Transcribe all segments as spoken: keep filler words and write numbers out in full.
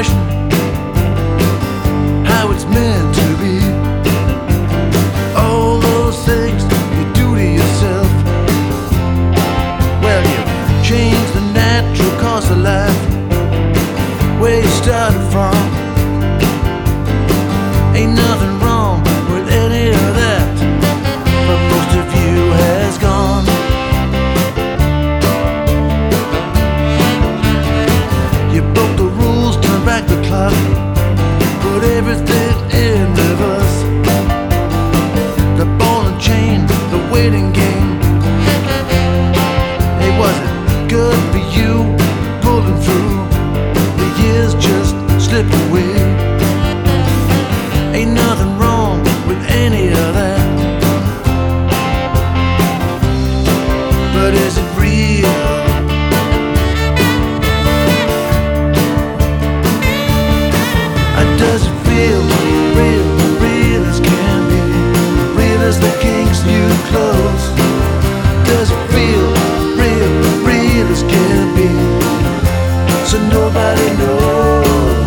expression, how it's meant to be. All those things you do to yourself, well, you change the natural course of life, where you started from. Ain't nothing wrong with any of that, but most of you has gone. You broke the rules, turned back the clock, put everything in reverse. The ball and chain, the waiting game, it wasn't good for you, pulling through. The years just slipped away. Ain't nothing wrong with any of that, but is it real? Does it feel real, real as can be, real as the king's new clothes? Does it feel real, real as can be, so nobody knows?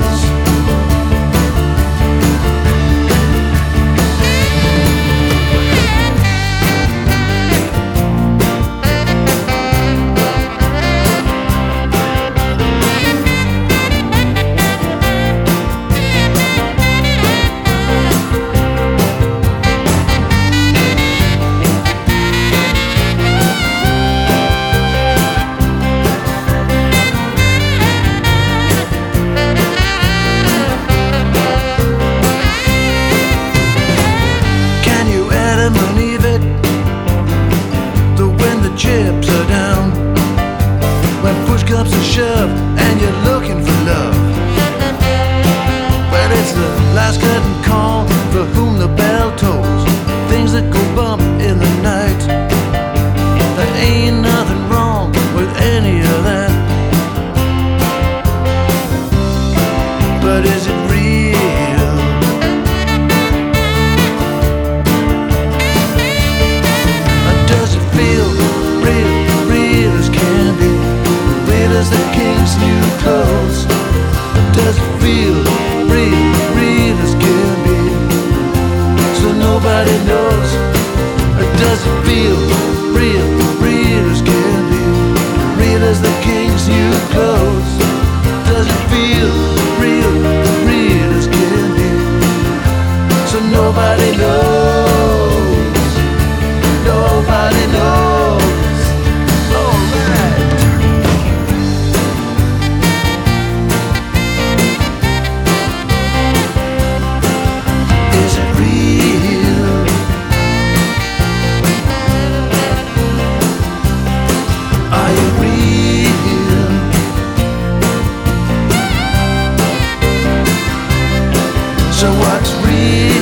Chips are down, when push comes to shove and you're looking for love. Well, it's the last curtain call for whom the bell tolls. Things that go bump in the night, there ain't nothing wrong with any of that, but is it real? Or does it feel real, real as can be, real as the king's new clothes? Does it feel real, real as can be, so nobody knows? Or does it feel real, real as can be, real as the king's new clothes? Does it feel real, real as can be, so nobody knows? Nobody knows. So what's real?